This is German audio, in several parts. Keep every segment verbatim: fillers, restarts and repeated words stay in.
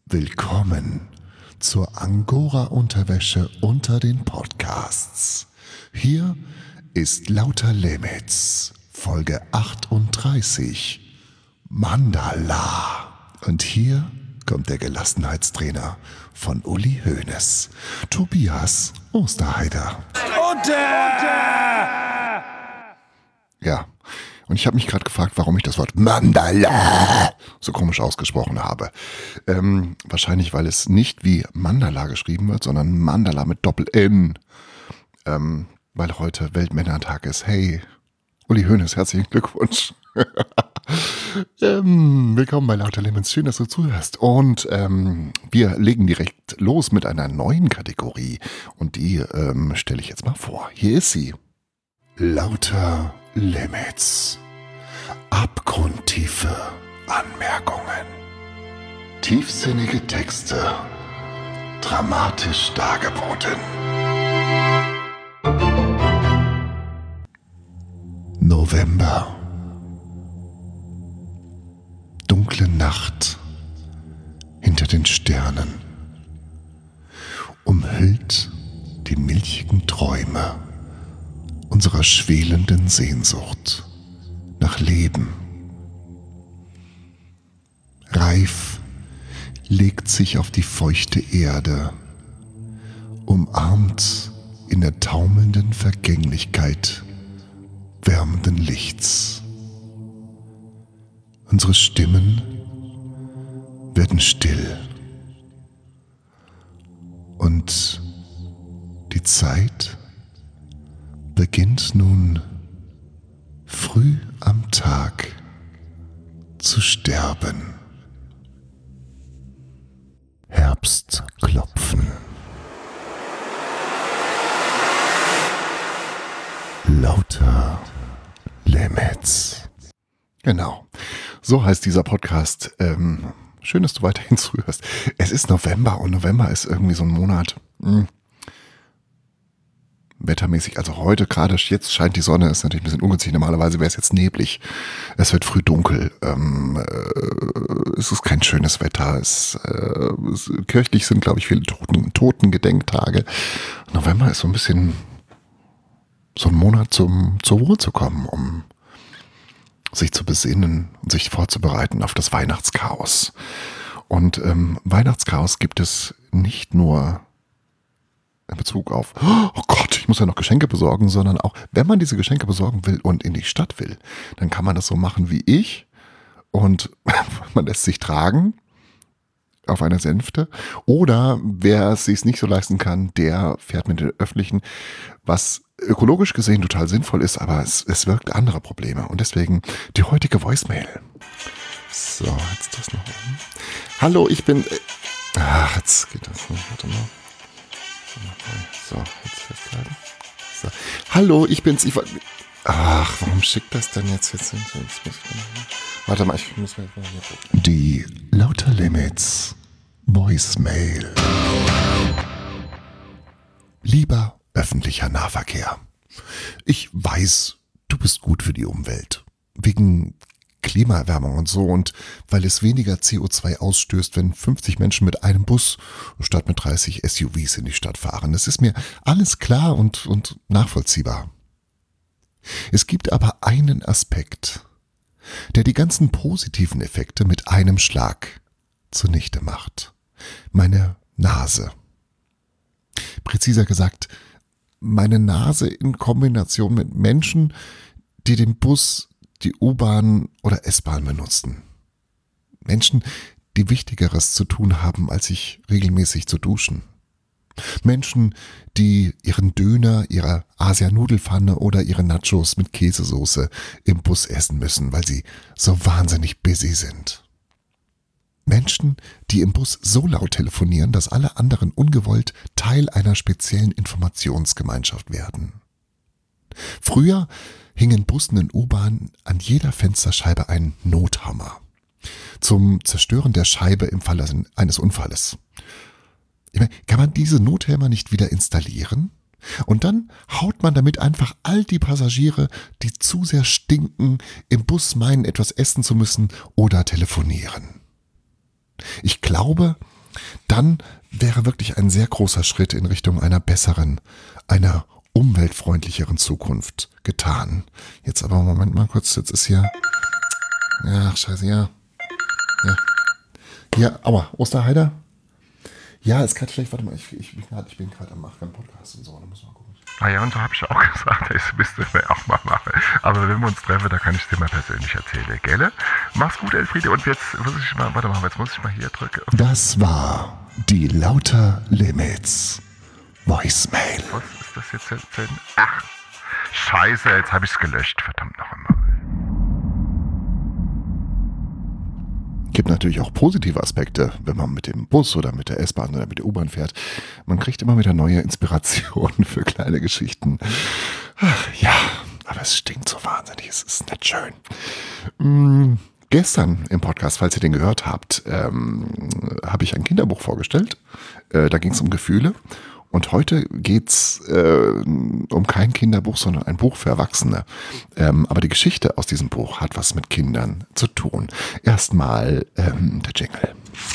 Willkommen zur Angora-Unterwäsche unter den Podcasts. Hier ist Lauter Limits, Folge achtunddreißig, Mandala. Und hier kommt der Gelassenheitstrainer von Uli Hoeneß, Tobias Osterheider. Unter! Ja, und ich habe mich gerade gefragt, warum ich das Wort Mandala so komisch ausgesprochen habe. Ähm, wahrscheinlich, weil es nicht wie Mandala geschrieben wird, sondern Mandala mit Doppel-N. Ähm, weil heute Weltmännertag ist. Hey, Uli Hoeneß, herzlichen Glückwunsch. ähm, willkommen bei Lauter Lemons. Schön, dass du zuhörst. Und ähm, wir legen direkt los mit einer neuen Kategorie. Und die ähm, stelle ich jetzt mal vor. Hier ist sie. Lauter Limits. Abgrundtiefe Anmerkungen. Tiefsinnige Texte. Dramatisch dargeboten. November. Dunkle Nacht hinter den Sternen. Umhüllt die milchigen Träume unserer schwelenden Sehnsucht nach Leben. Reif legt sich auf die feuchte Erde, umarmt in der taumelnden Vergänglichkeit wärmenden Lichts. Unsere Stimmen werden still und die Zeit beginnt nun früh am Tag zu sterben. Herbstklopfen. Lauter Limits. Genau, so heißt dieser Podcast. Ähm, schön, dass du weiterhin zuhörst. Es ist November und November ist irgendwie so ein Monat. Mh. Wettermäßig, also heute gerade, jetzt scheint die Sonne, ist natürlich ein bisschen ungünstig, normalerweise wäre es jetzt neblig, es wird früh dunkel, ähm, äh, es ist kein schönes Wetter, es, äh, es, kirchlich sind, glaube ich, viele Toten, Totengedenktage. November ist so ein bisschen so ein Monat zum, zur Ruhe zu kommen, um sich zu besinnen und sich vorzubereiten auf das Weihnachtschaos. Und ähm, Weihnachtschaos gibt es nicht nur in Bezug auf, oh Gott, ich muss ja noch Geschenke besorgen, sondern auch, wenn man diese Geschenke besorgen will und in die Stadt will, dann kann man das so machen wie ich und man lässt sich tragen auf einer Sänfte, oder wer es sich nicht so leisten kann, der fährt mit den Öffentlichen, was ökologisch gesehen total sinnvoll ist, aber es, es wirkt andere Probleme und deswegen die heutige Voicemail. So, jetzt das noch oben. Hallo, ich bin, äh, ach, jetzt geht das nicht, warte mal. So, jetzt festhalten. So. Hallo, ich bin's. Ich, ach, warum schickt das denn jetzt? jetzt, jetzt, jetzt muss ich, warte mal, ich muss mal hier gucken. Die Lauter Limits Voicemail. Lieber öffentlicher Nahverkehr, ich weiß, du bist gut für die Umwelt. Wegen Klimaerwärmung und so und weil es weniger C O zwei ausstößt, wenn fünfzig Menschen mit einem Bus statt mit dreißig S U Vs in die Stadt fahren. Das ist mir alles klar und, und nachvollziehbar. Es gibt aber einen Aspekt, der die ganzen positiven Effekte mit einem Schlag zunichte macht. Meine Nase. Präziser gesagt, meine Nase in Kombination mit Menschen, die den Bus, die U-Bahn oder S-Bahn benutzen. Menschen, die Wichtigeres zu tun haben, als sich regelmäßig zu duschen. Menschen, die ihren Döner, ihre Asia-Nudelpfanne oder ihre Nachos mit Käsesoße im Bus essen müssen, weil sie so wahnsinnig busy sind. Menschen, die im Bus so laut telefonieren, dass alle anderen ungewollt Teil einer speziellen Informationsgemeinschaft werden. Früher hing in Bussen und U-Bahnen an jeder Fensterscheibe ein Nothammer zum Zerstören der Scheibe im Falle eines Unfalles. Ich meine, kann man diese Nothämmer nicht wieder installieren? Und dann haut man damit einfach all die Passagiere, die zu sehr stinken, im Bus meinen, etwas essen zu müssen oder telefonieren. Ich glaube, dann wäre wirklich ein sehr großer Schritt in Richtung einer besseren, einer umweltfreundlicheren Zukunft getan. Jetzt aber Moment mal kurz, jetzt ist hier, ja, scheiße, ja, ja, ja, aua, Osterheider? Ja, ist gerade schlecht, warte mal, ich, ich, ich bin gerade am Machen, am Podcast und so, da muss man gucken. Ah ja, und so habe ich auch gesagt, das müsste ich auch mal machen. Aber wenn wir uns treffen, da kann ich es dir mal persönlich erzählen, gell? Mach's gut, Elfriede. Und jetzt muss ich mal, warte mal, jetzt muss ich mal hier drücken. Das war die Lauter Limits Voicemail. Was ist das jetzt? Ach, scheiße, jetzt habe ich es gelöscht, verdammt noch einmal. Gibt natürlich auch positive Aspekte, wenn man mit dem Bus oder mit der S-Bahn oder mit der U-Bahn fährt. Man kriegt immer wieder neue Inspirationen für kleine Geschichten. Ach, ja, aber es stinkt so wahnsinnig, es ist nicht schön. Hm, gestern im Podcast, falls ihr den gehört habt, ähm, habe ich ein Kinderbuch vorgestellt. Äh, da ging es um Gefühle. Und heute geht's äh, um kein Kinderbuch, sondern ein Buch für Erwachsene. Ähm, aber die Geschichte aus diesem Buch hat was mit Kindern zu tun. Erstmal ähm, der Jingle.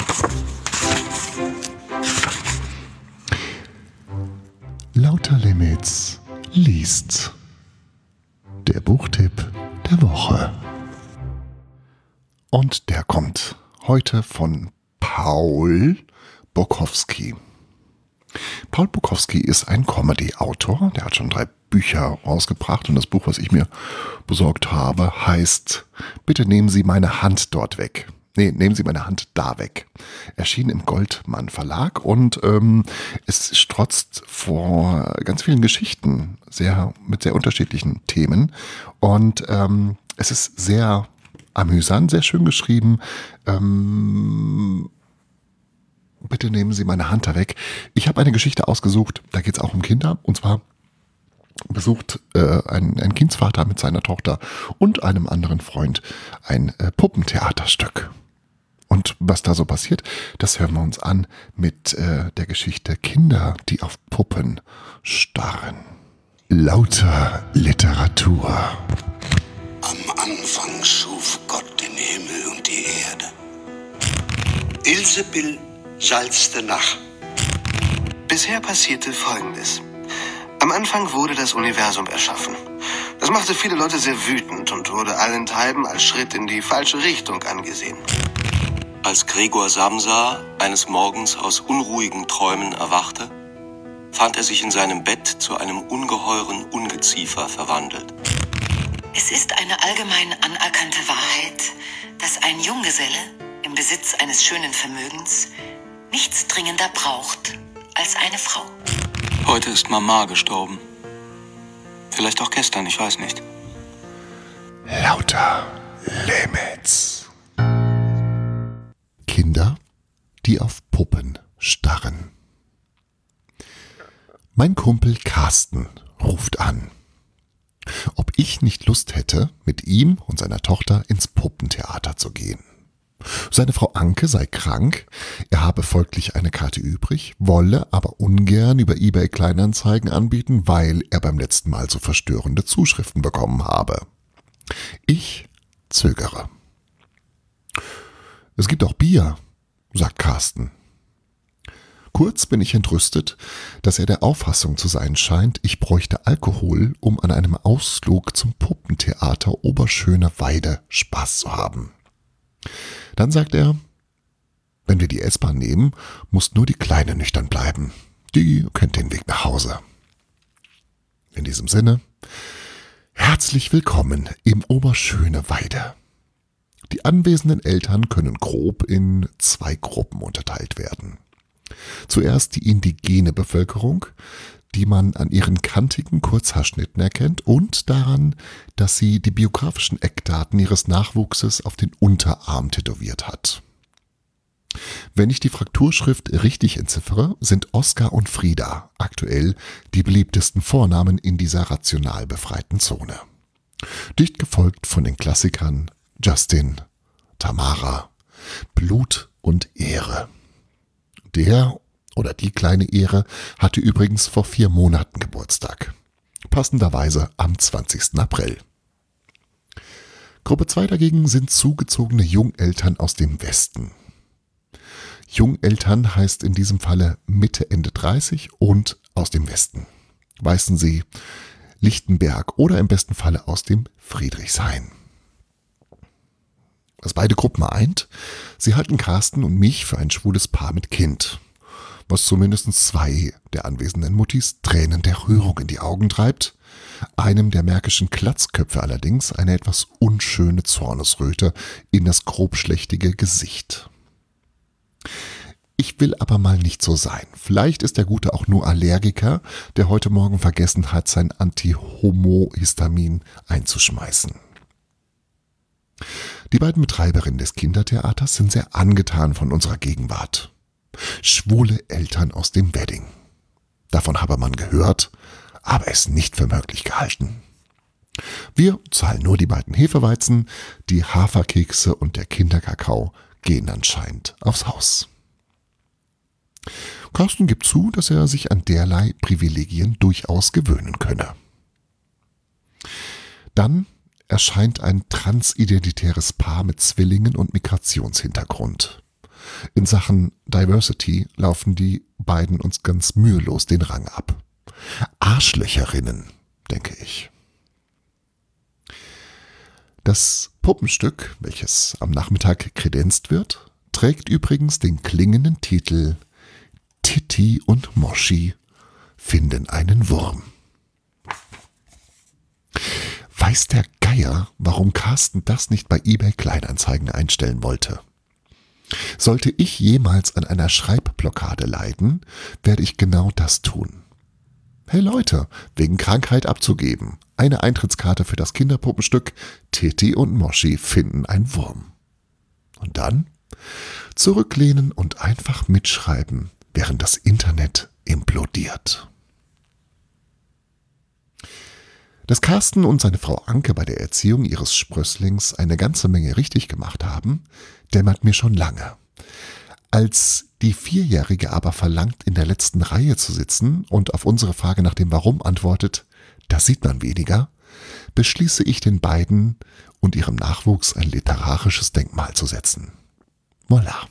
Lauter Limits liest. Der Buchtipp der Woche. Und der kommt heute von Paul Bukowski. Paul Bukowski ist ein Comedy-Autor, der hat schon drei Bücher rausgebracht und das Buch, was ich mir besorgt habe, heißt Bitte nehmen Sie meine Hand dort weg. Nee, nehmen Sie meine Hand da weg. Erschien im Goldmann Verlag und ähm, es strotzt vor ganz vielen Geschichten, sehr mit sehr unterschiedlichen Themen und ähm, es ist sehr amüsant, sehr schön geschrieben. Ähm, Bitte nehmen Sie meine Hand da weg. Ich habe eine Geschichte ausgesucht, da geht es auch um Kinder. Und zwar besucht äh, ein, ein Kindsvater mit seiner Tochter und einem anderen Freund ein äh, Puppentheaterstück. Und was da so passiert, das hören wir uns an mit äh, der Geschichte Kinder, die auf Puppen starren. Lauter Literatur. Am Anfang schuf Gott den Himmel und die Erde. Ilsebill salzte nach. Bisher passierte Folgendes. Am Anfang wurde das Universum erschaffen. Das machte viele Leute sehr wütend und wurde allenthalben als Schritt in die falsche Richtung angesehen. Als Gregor Samsa eines Morgens aus unruhigen Träumen erwachte, fand er sich in seinem Bett zu einem ungeheuren Ungeziefer verwandelt. Es ist eine allgemein anerkannte Wahrheit, dass ein Junggeselle im Besitz eines schönen Vermögens nichts dringender braucht als eine Frau. Heute ist Mama gestorben. Vielleicht auch gestern, ich weiß nicht. Lauter Limits. Kinder, die auf Puppen starren. Mein Kumpel Carsten ruft an, ob ich nicht Lust hätte, mit ihm und seiner Tochter ins Puppentheater zu gehen. Seine Frau Anke sei krank, er habe folglich eine Karte übrig, wolle aber ungern über eBay Kleinanzeigen anbieten, weil er beim letzten Mal so verstörende Zuschriften bekommen habe. Ich zögere. Es gibt auch Bier, sagt Carsten. Kurz bin ich entrüstet, dass er der Auffassung zu sein scheint, ich bräuchte Alkohol, um an einem Ausflug zum Puppentheater Oberschöner Weide Spaß zu haben. Dann sagt er, wenn wir die S-Bahn nehmen, muss nur die Kleine nüchtern bleiben. Die kennt den Weg nach Hause. In diesem Sinne, herzlich willkommen im Oberschöne Weide. Die anwesenden Eltern können grob in zwei Gruppen unterteilt werden. Zuerst die indigene Bevölkerung, die man an ihren kantigen Kurzhaarschnitten erkennt und daran, dass sie die biografischen Eckdaten ihres Nachwuchses auf den Unterarm tätowiert hat. Wenn ich die Frakturschrift richtig entziffere, sind Oskar und Frieda aktuell die beliebtesten Vornamen in dieser rational befreiten Zone. Dicht gefolgt von den Klassikern Justin, Tamara, Blut und Ehre. Der oder die kleine Ehre hatte übrigens vor vier Monaten Geburtstag. Passenderweise am zwanzigsten April. Gruppe zwei dagegen sind zugezogene Jungeltern aus dem Westen. Jungeltern heißt in diesem Falle Mitte, Ende dreißig und aus dem Westen. Weißensee, Lichtenberg oder im besten Falle aus dem Friedrichshain. Was beide Gruppen eint, sie halten Carsten und mich für ein schwules Paar mit Kind. Was zumindest zwei der anwesenden Muttis Tränen der Rührung in die Augen treibt, einem der märkischen Glatzköpfe allerdings eine etwas unschöne Zornesröte in das grobschlächtige Gesicht. Ich will aber mal nicht so sein. Vielleicht ist der Gute auch nur Allergiker, der heute Morgen vergessen hat, sein Anti-Homo-Histamin einzuschmeißen. Die beiden Betreiberinnen des Kindertheaters sind sehr angetan von unserer Gegenwart. Schwule Eltern aus dem Wedding. Davon habe man gehört, aber es nicht für möglich gehalten. Wir zahlen nur die beiden Hefeweizen, die Haferkekse und der Kinderkakao gehen anscheinend aufs Haus. Carsten gibt zu, dass er sich an derlei Privilegien durchaus gewöhnen könne. Dann erscheint ein transidentitäres Paar mit Zwillingen und Migrationshintergrund. In Sachen Diversity laufen die beiden uns ganz mühelos den Rang ab. Arschlöcherinnen, denke ich. Das Puppenstück, welches am Nachmittag kredenzt wird, trägt übrigens den klingenden Titel Titti und Moschi finden einen Wurm. Weiß der Geier, warum Carsten das nicht bei eBay Kleinanzeigen einstellen wollte. Sollte ich jemals an einer Schreibblockade leiden, werde ich genau das tun. Hey Leute, wegen Krankheit abzugeben. Eine Eintrittskarte für das Kinderpuppenstück Titti und Moschi finden einen Wurm. Und dann zurücklehnen und einfach mitschreiben, während das Internet implodiert. Dass Carsten und seine Frau Anke bei der Erziehung ihres Sprösslings eine ganze Menge richtig gemacht haben, dämmert mir schon lange. Als die Vierjährige aber verlangt, in der letzten Reihe zu sitzen und auf unsere Frage nach dem Warum antwortet, das sieht man weniger, beschließe ich den beiden und ihrem Nachwuchs ein literarisches Denkmal zu setzen. Voilà.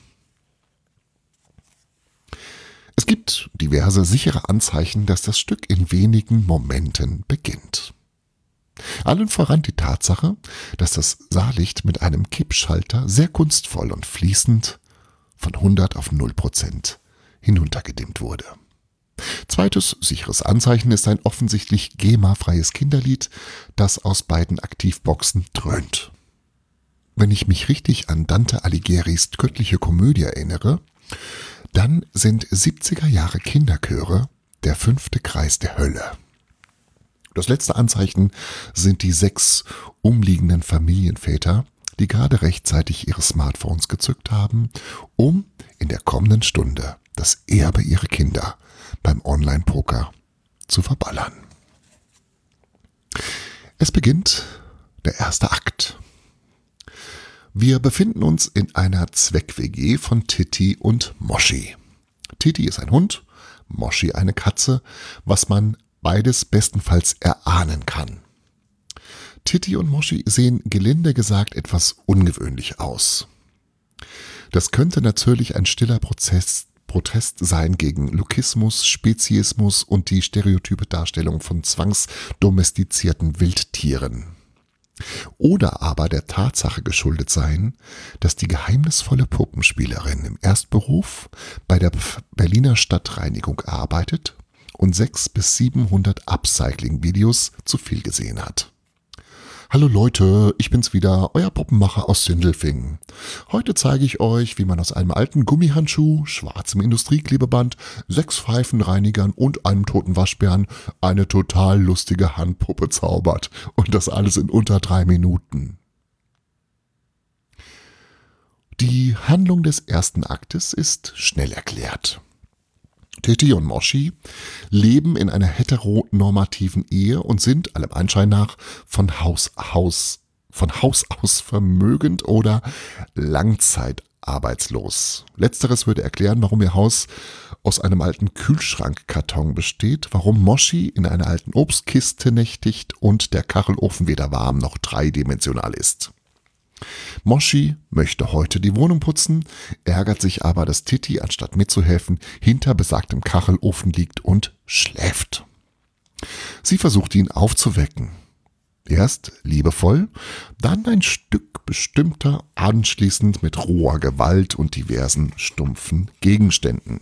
Es gibt diverse sichere Anzeichen, dass das Stück in wenigen Momenten beginnt. Allen voran die Tatsache, dass das Saallicht mit einem Kippschalter sehr kunstvoll und fließend von hundert auf null Prozent hinuntergedimmt wurde. Zweites sicheres Anzeichen ist ein offensichtlich G E M A-freies Kinderlied, das aus beiden Aktivboxen dröhnt. Wenn ich mich richtig an Dante Alighieri's Göttliche Komödie erinnere, dann sind siebziger Jahre Kinderchöre der fünfte Kreis der Hölle. Das letzte Anzeichen sind die sechs umliegenden Familienväter, die gerade rechtzeitig ihre Smartphones gezückt haben, um in der kommenden Stunde das Erbe ihrer Kinder beim Online-Poker zu verballern. Es beginnt der erste Akt. Wir befinden uns in einer Zweck-W G von Titti und Moschi. Titti ist ein Hund, Moschi eine Katze, was man beides bestenfalls erahnen kann. Titti und Moschi sehen gelinde gesagt etwas ungewöhnlich aus. Das könnte natürlich ein stiller Prozess, Protest sein gegen Lukismus, Speziesmus und die stereotype Darstellung von zwangsdomestizierten Wildtieren. Oder aber der Tatsache geschuldet sein, dass die geheimnisvolle Puppenspielerin im Erstberuf bei der Berliner Stadtreinigung arbeitet und sechshundert bis siebenhundert Upcycling-Videos zu viel gesehen hat. Hallo Leute, ich bin's wieder, euer Puppenmacher aus Sindelfingen. Heute zeige ich euch, wie man aus einem alten Gummihandschuh, schwarzem Industrieklebeband, sechs Pfeifenreinigern und einem toten Waschbären eine total lustige Handpuppe zaubert. Und das alles in unter drei Minuten. Die Handlung des ersten Aktes ist schnell erklärt. Titti und Moschi leben in einer heteronormativen Ehe und sind allem Anschein nach von Haus, Haus, von Haus aus vermögend oder langzeitarbeitslos. Letzteres würde erklären, warum ihr Haus aus einem alten Kühlschrankkarton besteht, warum Moschi in einer alten Obstkiste nächtigt und der Kachelofen weder warm noch dreidimensional ist. Moshi möchte heute die Wohnung putzen, ärgert sich aber, dass Titti, anstatt mitzuhelfen, hinter besagtem Kachelofen liegt und schläft. Sie versucht ihn aufzuwecken. Erst liebevoll, dann ein Stück bestimmter, anschließend mit roher Gewalt und diversen stumpfen Gegenständen.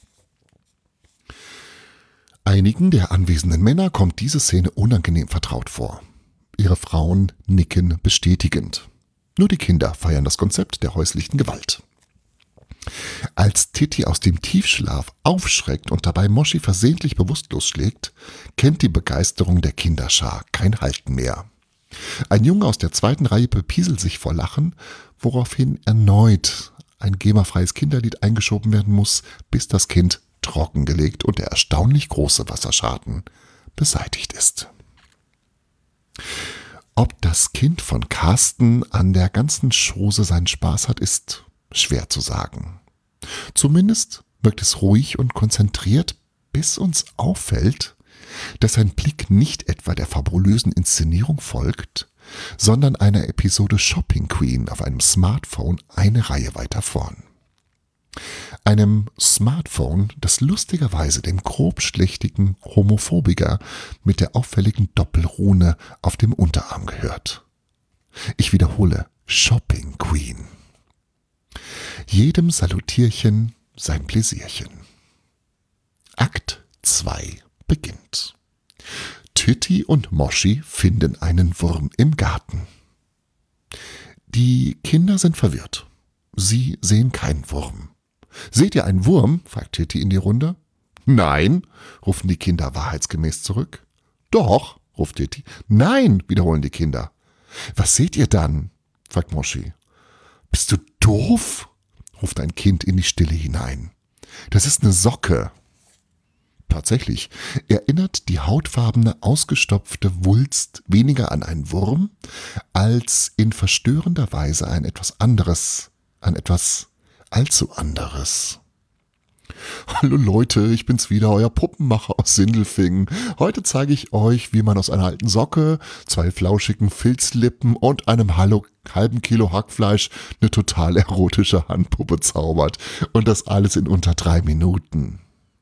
Einigen der anwesenden Männer kommt diese Szene unangenehm vertraut vor. Ihre Frauen nicken bestätigend. Nur die Kinder feiern das Konzept der häuslichen Gewalt. Als Titti aus dem Tiefschlaf aufschreckt und dabei Moshi versehentlich bewusstlos schlägt, kennt die Begeisterung der Kinderschar kein Halten mehr. Ein Junge aus der zweiten Reihe bepieselt sich vor Lachen, woraufhin erneut ein GEMA-freies Kinderlied eingeschoben werden muss, bis das Kind trockengelegt und der erstaunlich große Wasserschaden beseitigt ist. Ob das Kind von Carsten an der ganzen Chose seinen Spaß hat, ist schwer zu sagen. Zumindest wirkt es ruhig und konzentriert, bis uns auffällt, dass sein Blick nicht etwa der fabulösen Inszenierung folgt, sondern einer Episode Shopping Queen auf einem Smartphone eine Reihe weiter vorn. Einem Smartphone, das lustigerweise dem grobschlächtigen Homophobiker mit der auffälligen Doppelrune auf dem Unterarm gehört. Ich wiederhole, Shopping Queen. Jedem Salutierchen sein Pläsierchen. Akt zwei beginnt. Titti und Moshi finden einen Wurm im Garten. Die Kinder sind verwirrt. Sie sehen keinen Wurm. »Seht ihr einen Wurm?« fragt Titti in die Runde. »Nein«, rufen die Kinder wahrheitsgemäß zurück. »Doch«, ruft Titti. »Nein«, wiederholen die Kinder. »Was seht ihr dann?« fragt Moshi. »Bist du doof?«, ruft ein Kind in die Stille hinein. »Das ist eine Socke.« Tatsächlich erinnert die hautfarbene, ausgestopfte Wulst weniger an einen Wurm, als in verstörender Weise an etwas anderes, an etwas allzu anderes. Hallo Leute, ich bin's wieder, euer Puppenmacher aus Sindelfingen. Heute zeige ich euch, wie man aus einer alten Socke, zwei flauschigen Filzlippen und einem halben Kilo Hackfleisch eine total erotische Handpuppe zaubert. Und das alles in unter drei Minuten.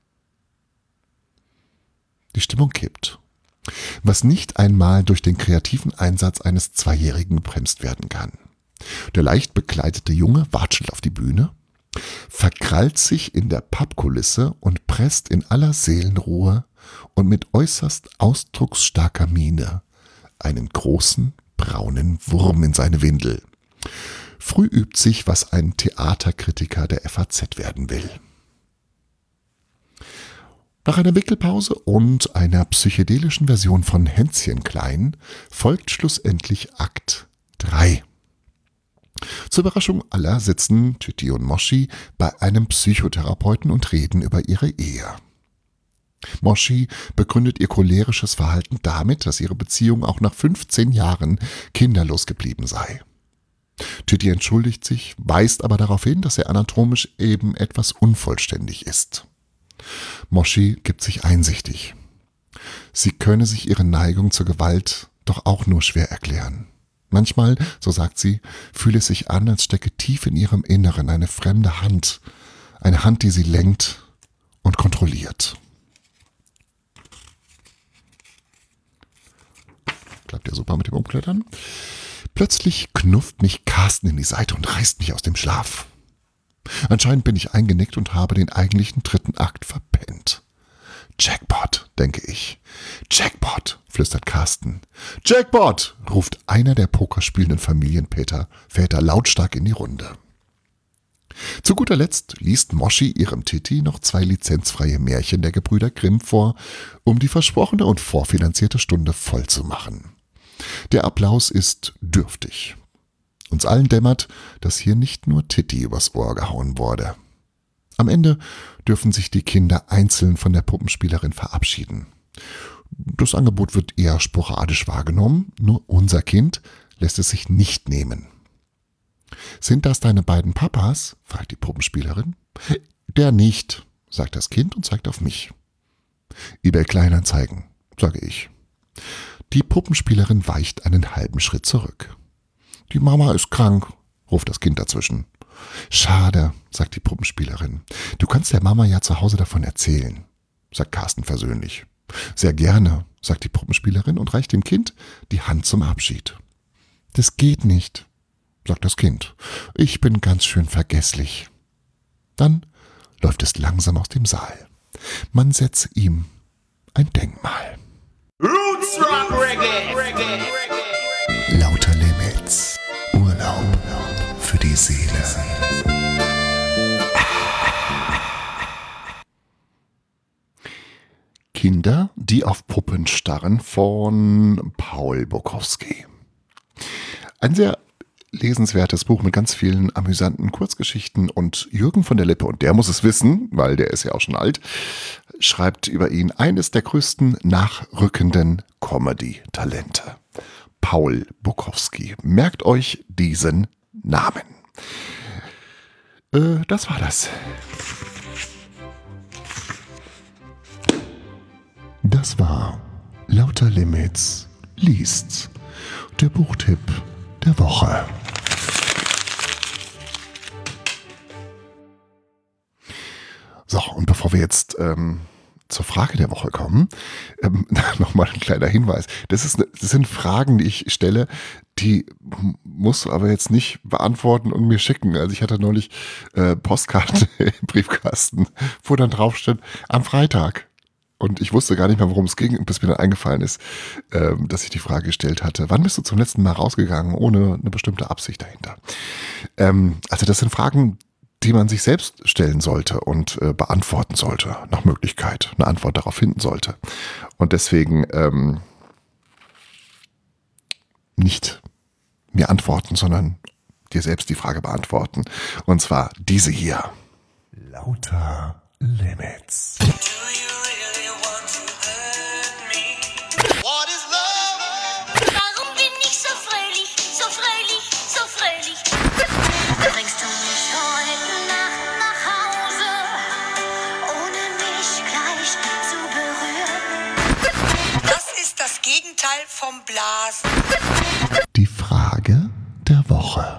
Die Stimmung kippt. Was nicht einmal durch den kreativen Einsatz eines Zweijährigen gebremst werden kann. Der leicht bekleidete Junge watschelt auf die Bühne, verkrallt sich in der Pappkulisse und presst in aller Seelenruhe und mit äußerst ausdrucksstarker Miene einen großen, braunen Wurm in seine Windel. Früh übt sich, was ein Theaterkritiker der F A Z werden will. Nach einer Wickelpause und einer psychedelischen Version von Hänschen Klein folgt schlussendlich Akt drei. Zur Überraschung aller sitzen Titti und Moshi bei einem Psychotherapeuten und reden über ihre Ehe. Moshi begründet ihr cholerisches Verhalten damit, dass ihre Beziehung auch nach fünfzehn Jahren kinderlos geblieben sei. Titti entschuldigt sich, weist aber darauf hin, dass er anatomisch eben etwas unvollständig ist. Moshi gibt sich einsichtig. Sie könne sich ihre Neigung zur Gewalt doch auch nur schwer erklären. Manchmal, so sagt sie, fühle es sich an, als stecke tief in ihrem Inneren eine fremde Hand, eine Hand, die sie lenkt und kontrolliert. Klappt ja super mit dem Umklettern. Plötzlich knufft mich Carsten in die Seite und reißt mich aus dem Schlaf. Anscheinend bin ich eingenickt und habe den eigentlichen dritten Akt verpennt. Jackpot, denke ich. Jackpot, flüstert Carsten. Jackpot, ruft einer der pokerspielenden Familienväter Väter lautstark in die Runde. Zu guter Letzt liest Moshi ihrem Titti noch zwei lizenzfreie Märchen der Gebrüder Grimm vor, um die versprochene und vorfinanzierte Stunde voll zu machen. Der Applaus ist dürftig. Uns allen dämmert, dass hier nicht nur Titti übers Ohr gehauen wurde. Am Ende dürfen sich die Kinder einzeln von der Puppenspielerin verabschieden. Das Angebot wird eher sporadisch wahrgenommen, nur unser Kind lässt es sich nicht nehmen. »Sind das deine beiden Papas?« fragt die Puppenspielerin. »Der nicht«, sagt das Kind und zeigt auf mich. »eBay Kleinanzeigen«, sage ich. Die Puppenspielerin weicht einen halben Schritt zurück. Die Mama ist krank, ruft das Kind dazwischen. Schade, sagt die Puppenspielerin. Du kannst der Mama ja zu Hause davon erzählen, sagt Carsten versöhnlich. Sehr gerne, sagt die Puppenspielerin und reicht dem Kind die Hand zum Abschied. Das geht nicht, sagt das Kind. Ich bin ganz schön vergesslich. Dann läuft es langsam aus dem Saal. Man setzt ihm ein Denkmal. Roots Rock Reggae. Reggae. Reggae. Lauter Limits. Urlaub für die Seele. Kinder, die auf Puppen starren, von Paul Bukowski. Ein sehr lesenswertes Buch mit ganz vielen amüsanten Kurzgeschichten, und Jürgen von der Lippe, und der muss es wissen, weil der ist ja auch schon alt, schreibt über ihn: eines der größten nachrückenden Comedy-Talente. Paul Bukowski. Merkt euch diesen Namen. Äh, das war das. Das war Lauter Limits liest. Der Buchtipp der Woche. So, und bevor wir jetzt ähm, zur Frage der Woche kommen, ähm, nochmal ein kleiner Hinweis. Das, ist, das sind Fragen, die ich stelle, die musst du aber jetzt nicht beantworten und mir schicken. Also ich hatte neulich äh, Postkarte im Briefkasten, wo dann drauf stand, am Freitag. Und ich wusste gar nicht mehr, worum es ging, bis mir dann eingefallen ist, ähm, dass ich die Frage gestellt hatte: Wann bist du zum letzten Mal rausgegangen, ohne eine bestimmte Absicht dahinter? Ähm, also das sind Fragen, die man sich selbst stellen sollte und äh, beantworten sollte, nach Möglichkeit, eine Antwort darauf finden sollte. Und deswegen ähm, nicht mir antworten, sondern dir selbst die Frage beantworten. Und zwar diese hier. Lauter Limits. Warum bin ich so fröhlich, so fröhlich, so fröhlich? Bringst du mich heute Nacht nach Hause, ohne mich gleich zu berühren? Das ist das Gegenteil vom Blasen. Die Frage der Woche.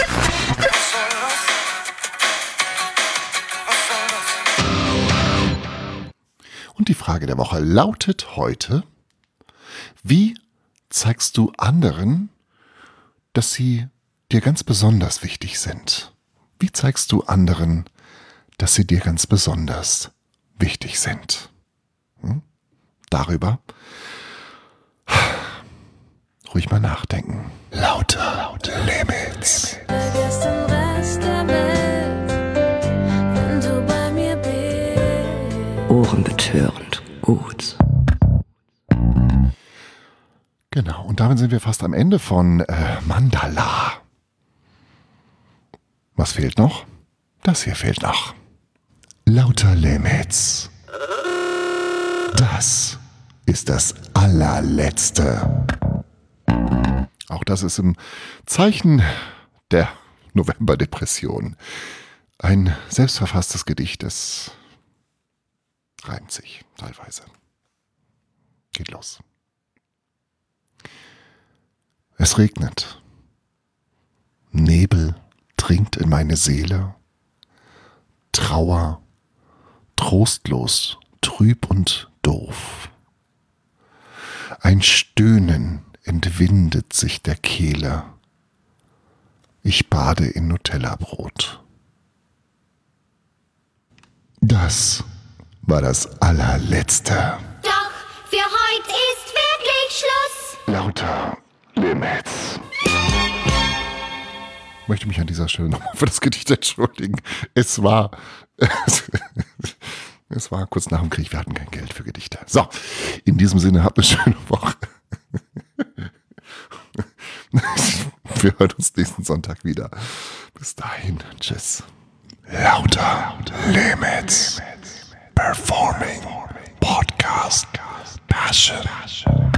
Und die Frage der Woche lautet heute: Wie zeigst du anderen, dass sie dir ganz besonders wichtig sind? Wie zeigst du anderen, dass sie dir ganz besonders wichtig sind? Hm? Darüber ruhig mal nachdenken. Lauter, lauter Limits. Vergiss den Rest der Welt, wenn du bei mir bist. Ohrenbetörend gut. Genau, und damit sind wir fast am Ende von äh, Mandala. Was fehlt noch? Das hier fehlt noch. Lauter Limits. Das ist das allerletzte. Auch das ist im Zeichen der Novemberdepression. Ein selbstverfasstes Gedicht, das reimt sich teilweise. Geht los. Es regnet. Nebel dringt in meine Seele. Trauer, trostlos, trüb und doof. Ein Stöhnen entwindet sich der Kehle. Ich bade in Nutella-Brot. Das war das allerletzte. Doch für heute ist wirklich Schluss. Lauter Limits. Ich möchte mich an dieser Stelle nochmal für das Gedicht entschuldigen. Es war, es war kurz nach dem Krieg, wir hatten kein Geld für Gedichte. So, in diesem Sinne, habt eine schöne Woche. Wir hören uns nächsten Sonntag wieder. Bis dahin, tschüss. Lauter Limits. Performing Podcast Passion.